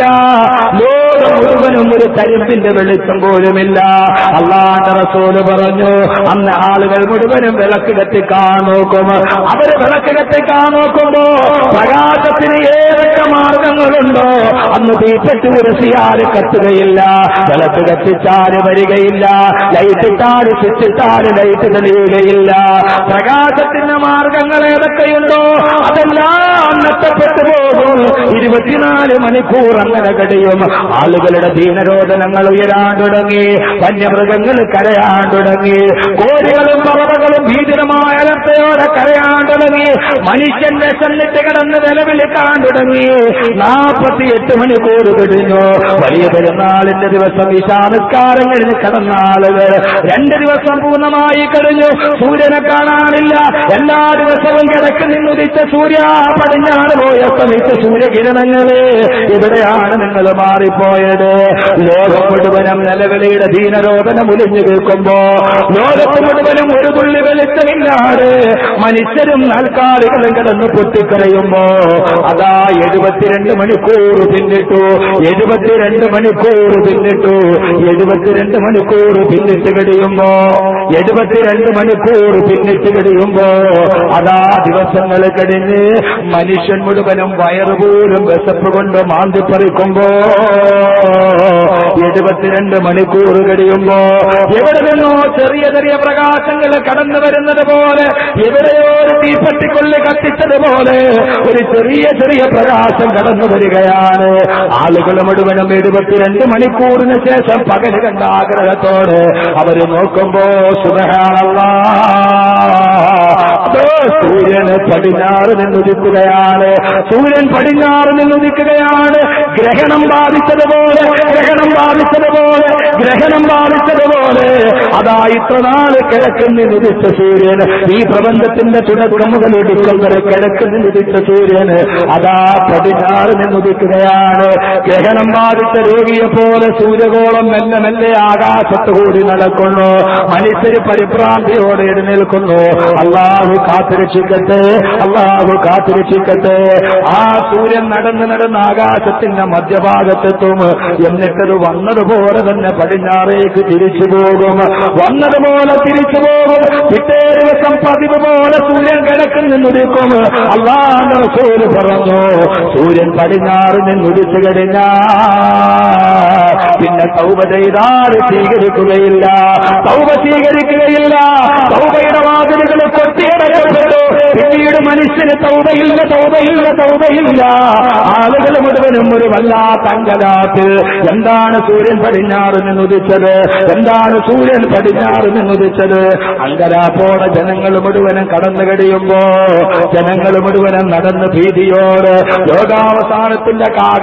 [SPEAKER 1] ലോകം മുഴുവനും ഒരു കരിമ്പിന്റെ വെളിച്ചം പോലുമില്ല. അല്ലാഹുവിന്റെ റസൂല് പറഞ്ഞു, അന്ന് ആളുകൾ മുഴുവനും വിളക്ക് കത്തിക്കാൻ നോക്കും. അവര് വിളക്ക് കത്തിക്കാൻ നോക്കുമ്പോ പ്രകാശത്തിന് ഏതൊക്കെ മാർഗങ്ങളുണ്ടോ അന്ന് തീപ്പെട്ടി ഉരസിയാൽ കത്തുകയില്ല, വിളക്ക് കത്തിച്ചാല് വരികയില്ല, ലൈറ്റ് ഇട്ടാല് സ്വിച്ചിട്ടാല് ലൈറ്റ് തെളിയുകയില്ല. പ്രകാശത്തിന്റെ മാർഗങ്ങൾ ഏതൊക്കെയുണ്ടോ അതെല്ലാം നഷ്ടപ്പെട്ടു പോകും. ഇരുപത്തിനാല് മണിക്കൂർ അങ്ങനെ കഴിയും. ആളുകളുടെ ദീനരോധനങ്ങൾ ഉയരാൻ തുടങ്ങി, വന്യമൃഗങ്ങൾ കരയാൻ തുടങ്ങി, കോഴികളും പറവകളും ഭീകരമായ അലർച്ചയോടെ കരയാൻ തുടങ്ങി. മനുഷ്യൻ വിശന്നിട്ട് കിടന്ന് നിലവിളിക്കാൻ തുടങ്ങി. നാൽപ്പത്തിയെട്ട് മണിക്കൂർ കഴിഞ്ഞു. വലിയ പെരുന്നാളിന്റെ ദിവസം ഇശാ നിസ്കാരം കഴിഞ്ഞ് കിടന്ന ആളുകൾ രണ്ട് ദിവസം പൂർണ്ണമായി കഴിഞ്ഞു. സൂര്യനെ കാണാനില്ല. എല്ലാ ദിവസവും കിഴക്ക് നിന്നുദിച്ച സൂര്യ പടിഞ്ഞാറ് പോയ സമയത്ത് സൂര്യകിരണങ്ങളെ എവിടെയാണ് നിങ്ങൾ മാറിപ്പോയത്? ലോകം മുഴുവനും നിലവിളിയുടെ ദീനരോധനം ഒലിഞ്ഞു കേൾക്കുമ്പോ, ലോകത്ത് മുഴുവനും ഒരു തുള്ളി വെളിച്ചമില്ലാതെ മനുഷ്യരും നാൽക്കാലികളും കിടന്ന് പൊട്ടിക്കരയുമ്പോ, അതാ എഴുപത്തിരണ്ട് മണിക്കൂർ പിന്നിട്ടു. എഴുപത്തിരണ്ട് മണിക്കൂർ പിന്നിട്ടു. എഴുപത്തിരണ്ട് മണിക്കൂർ പിന്നിട്ട് കഴിയുമ്പോ, എഴുപത്തിരണ്ട് മണിക്കൂർ പിന്നിട്ട് കഴിയുമ്പോ അതാ ദിവസങ്ങൾ കഴിഞ്ഞ് മനുഷ്യൻ മുഴുവനും വയറുപോലും വിശപ്പ് കൊണ്ട് മാന്തിപ്പറിക്കുമ്പോ, എഴുപത്തിരണ്ട് മണിക്കൂർ കഴിയുമ്പോ എവിടെ നിന്നോ ചെറിയ ചെറിയ പ്രകാശങ്ങൾ കടന്നു വരുന്നത് പോലെ, എവിടെയോ ഒരു തീപ്പെട്ടിക്കൊള്ളി കത്തിച്ചതുപോലെ ഒരു ചെറിയ ചെറിയ പ്രകാശം കടന്നു വരികയാണ്. ആളുകൾ മുഴുവനും എഴുപത്തിരണ്ട് മണിക്കൂറിന് ശേഷം പകല് കണ്ട ആഗ്രഹത്തോടെ അവര് നോക്കുമ്പോ സുബ്ഹാനല്ലാഹ്, അതോ സൂര്യൻ പടിഞ്ഞാറ് നിന്നുദിക്കുകയാണ്. സൂര്യൻ പടിഞ്ഞാറ് നിന്നുദിക്കുകയാണ്. ഗ്രഹണം ബാധിച്ചതുപോലെ, ഗ്രഹണം ബാധിച്ചതുപോലെ, ഗ്രഹണം ബാധിച്ചതുപോലെ അതാ ഇത്ര നാള് കിഴക്കിൽ നിന്നുദിച്ച സൂര്യൻ, ഈ പ്രപഞ്ചത്തിന്റെ തുടക്കം മുതൽ ഒടുക്കം വരെ കിഴക്കിൽ നിന്നുദിച്ച സൂര്യൻ അതാ പടിഞ്ഞാറ് നിന്നുദിക്കുകയാണ്. ഗ്രഹണം ബാധിച്ച രോഗിയെ പോലെ സൂര്യഗോളം മെല്ലെ മെല്ലെ ആകാശത്ത് കൂടി നടക്കുന്നു. മനുഷ്യര് പരിഭ്രാന്തിയോടെ എഴുന്നേൽക്കുന്നു. അള്ളാഹു കാത്തുരക്ഷിക്കട്ടെ, അള്ളാഹു കാത്തുരക്ഷിക്കട്ടെ. ആ സൂര്യൻ നടന്ന് നടന്ന് ആകാശത്തിന്റെ
[SPEAKER 2] മധ്യഭാഗത്തെത്തും. എന്നിട്ടത് വന്നതുപോലെ തന്നെ പടിഞ്ഞാറേക്ക് തിരിച്ചു പോകും. വന്നതുപോലെ തിരിച്ചു പോകും. പിറ്റേ ദിവസം പതിവ് പോലെ സൂര്യൻ കിഴക്കിൽ നിന്നുദിക്കും. അല്ലാഹുവിന്റെ റസൂൽ പറഞ്ഞു, സൂര്യൻ പടിഞ്ഞാറ് നിന്നുദിച്ചു കഴിഞ്ഞാൽ പിന്നെ തൗബ ചെയ്താൽ സ്വീകരിക്കുകയില്ല. തൗബ സ്വീകരിക്കുകയില്ല. തൗബയുടെ വാതിലുകൾ കൊട്ടിയടക്കപ്പെട്ടു. പിന്നീട് മനുഷ്യന് തൗബയില്ല, തൗബയില്ല, തൗബയില്ല. ആളുകൾ മുഴുവനും ഒരു വല്ലാത്ത അങ്കലാത്തിൽ. എന്താണ് സൂര്യൻ പടിഞ്ഞാറ് നിന്നുദിച്ചത്? എന്താണ് സൂര്യൻ പടിഞ്ഞാറ് നിന്നുദിച്ചത്? അങ്കലാപ്പോടെ ജനങ്ങൾ മുഴുവനും കടന്നു കഴിയുമ്പോ, ജനങ്ങൾ മുഴുവനും നടന്ന് ഭീതിയോട് ലോകാവസാനത്തിന്റെ